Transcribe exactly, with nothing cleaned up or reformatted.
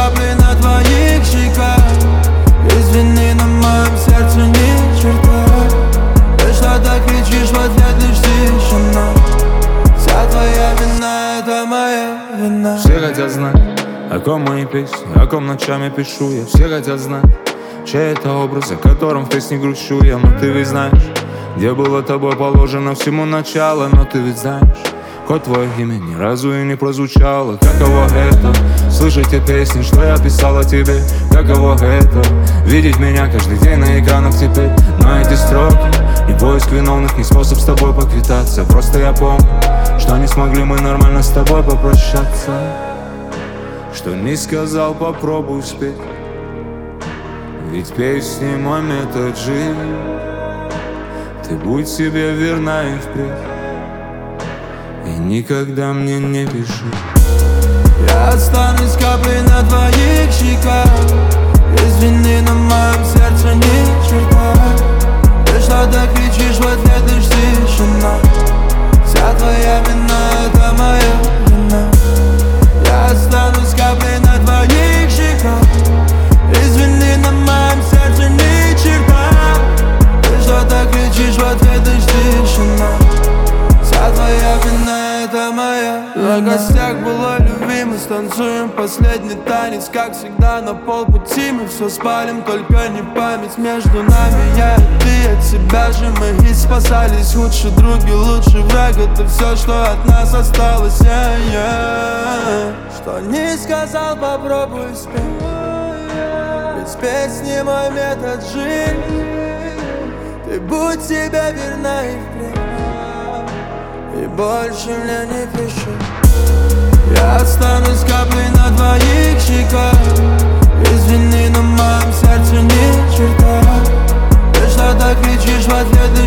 каплей на твоих щеках. Извини, на моем сердце ни черта. Ты что-то кричишь в ответ, лишь тишина. Вся твоя вина, это моя вина. Все хотят знать, о ком мои песни, о ком ночами пишу я. Все хотят знать, чей это образ, о котором в песне грущу я. Но ты ведь знаешь, где было тобой положено всему начало. Но ты ведь знаешь, хоть твое имя ни разу и не прозвучало. Каково это, слышать те песни, что я писала тебе. Каково это, видеть меня каждый день на экранах теперь. Но эти строки не поиск виновных, не способ с тобой поквитаться. Просто я помню, что не смогли мы нормально с тобой попрощаться. Что не сказал, попробуй спеть. Ведь песни мой метод жизни. Ты будь себе верна и впредь. И никогда мне не пиши. Я останусь каплей на твоих щеках. Извини, на моем сердце ни черта. Ты что-то кричишь в ответ, лишь тишина. Вся твоя вина, это моя вина. Я останусь каплей на твоих щеках. Извини, на моем сердце ни черта. Ты что-то кричишь в ответ, лишь тишина. Вся твоя вина, это моя вина. На гостях было любви, мы станцуем последний танец. Как всегда на полпути мы все спалим, только не память между нами. Я и ты, от себя же мы и спасались. Лучшие други, лучший враг, это все, что от нас осталось. yeah, yeah. Что не сказал, попробуй спеть. Ведь песни мой метод жизни. Ты будь себе верна и впредь. И больше мне не пиши. Я останусь каплей на твоих щеках. Извини, на моем сердце ни черта. Ты что-то кричишь в ответ.